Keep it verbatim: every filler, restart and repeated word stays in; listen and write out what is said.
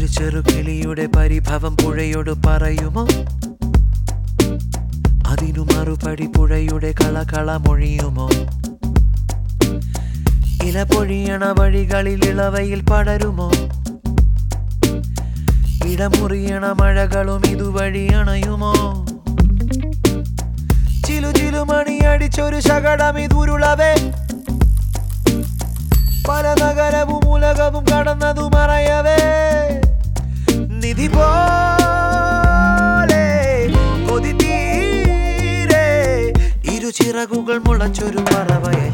ഒരു ചെറുകിളിയുടെ പരിഭവം പുഴയോട് പറയുമോ? അതിനു മറുപടി പുഴയുടെ കളകള മൊഴിയുമോ? ഇല പൊഴിയണ വഴികളിൽ ഇളവയിൽ പടരുമോ? ഇടമുറിയണ മഴകളും ഇതുവഴി അണയുമോ? ചിലു ചിലു മണിയടിച്ചൊരു ശകടം ഇതുരുളവേ, പല നഗരവും ഉലകവും കടന്നതു മറയവേ, നിധി പോലെ കൊതി തീരെ ഇരുചിറകുകൾ മുളച്ചൊരു പറവയെ